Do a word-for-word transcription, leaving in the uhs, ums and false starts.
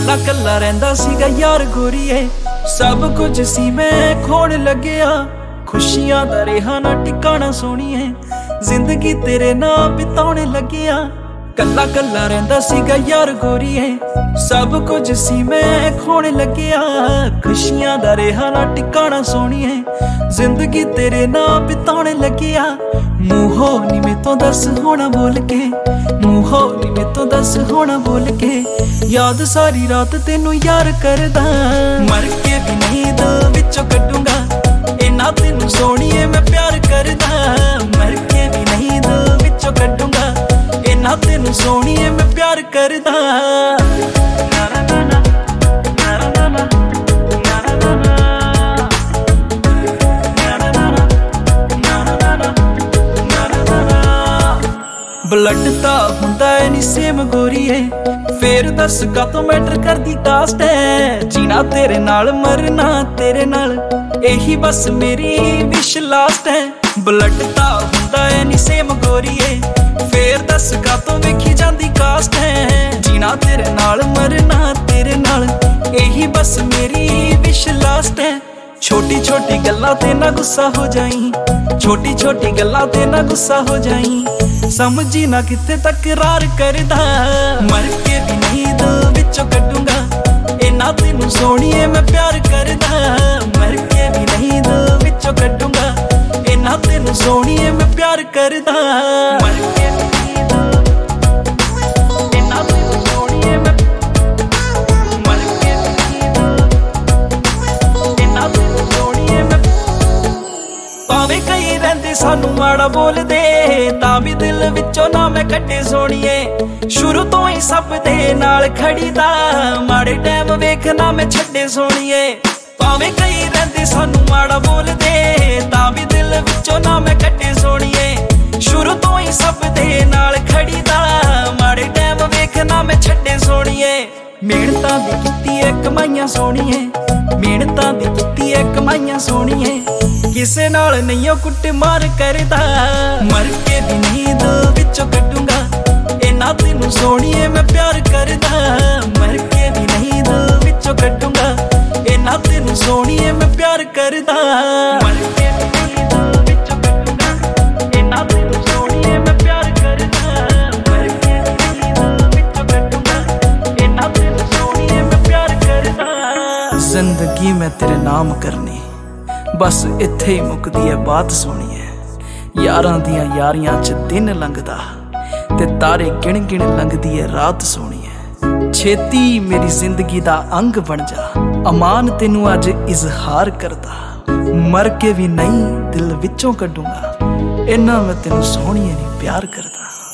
कल्ला कल्ला रहिंदा सीगा यार गोरीए, सब कुछ सी मैं खोण लग्या। खुशियां दा रेहा ना टिकाणा सोहणीए, जिंदगी तेरे नाल बिताउण लग्या। कल्ला कल्ला रहिंदा सीगा यार गोरीए, सब कुछ सी मैं खोण लग्या। खुशियां दा रेहा ना टिकाणा सोहणीए, जिंदगी तेरे नाल बिताउण लग्या। मूहों नी मेतों दस होना बोल के, मूहों नी मेतों दस होना बोल के। याद सारी रात तेनू यार करदा, मर के भी नहीं दिल विचों कड्डूंगा। इन्ना तेनू सोहणीए मैं प्यार करदा, मर के भी नहीं दिल विचों कड्डूंगा। इन्ना तेनू सोहणीए मैं प्यार करदा। ब्लड ता हुंदा है नी सेम गोरीए, फेर दस कातों मैटर करदी कास्ट है। जीना तेरे नाल मरना तेरे नाल, यही बस मेरी विश लास्ट है। ब्लड ता हुंदा है नी सेम गोरीए, फेर दस कातों वेखी जांदी कास्ट है। जीना तेरे नाल मरना तेरे नाल, यही बस मेरी विश लास्ट है। छोटी छोटी गल्लां ते ना गुस्सा हो जाई, छोटी छोटी गल्लां ते ना गुस्सा हो जाई। समझी ना कित्थे तकरार करदा, मर के भी नहीं दिल विचों कड्डूंगा। इन्ना तेनू सोहणीए मैं प्यार करदा, मर के भी नहीं दिल विचों कड्डूंगा। इन्ना तेनू सोहणीए मैं प्यार करदा, मर के भी नहीं दिल, इन्ना तेनू सोहणीए मैं, मर के भी नहीं दिल, इन्ना तेनू सोहणीए मैं। भावें कई रहिंदे सानू माड़ा बोलदे, तां भी दिल विचों ना मैं कड्डे सोहणीए। शुरू तो ही सब दे नाल खड़ी दा, माड़े टैम वेखना मैं छड्डे सोहणीए। भावें कई रहिंदे सानू माड़ा बोलदे, तां भी दिल विचों ना मैं कड्डे सोहणीए। शुरू तो ही सब दे नाल खड़ी दा, माड़े टैम वेखना मैं छड्डे सोहणीए। मेहनतां दी कीती ऐ कमाईयां सोहणीए, मेहनतां दी कीती ऐ कमाईयां सोहणीए। किसे नाल नहीं कुट मार करदा, मर के भी नहीं दिल विचों कड्डूंगा। इन्ना तेनू सोहणीए मैं प्यार करदा, मर के भी नहीं दिल विचों कड्डूंगा। इन्ना तेनू सोहणीए मैं प्यार करदा, मर के भी नहीं दिल विचों कड्डूंगा। इन्ना तेनू सोहणीए मैं प्यार करदा, मर के भी नहीं दिल विचों कड्डूंगा। इन्ना तेनू सोहणीए मैं प्यार करदा। जिंदगी मैं तेरे नाम करनी, बस इत्थे ही मुकदी है बात सोहणीए। यारां दियां यारियां च दिन लंघदा, ते तारे गिण गिण लंघदी है रात सोहणीए। छेती मेरी जिंदगी दा अंग बन जा, अमान तेनू अज इजहार करदा। मर के भी नहीं दिल विचों कड्डूंगा, इन्ना मैं तेनू सोहणीए नी प्यार करदा।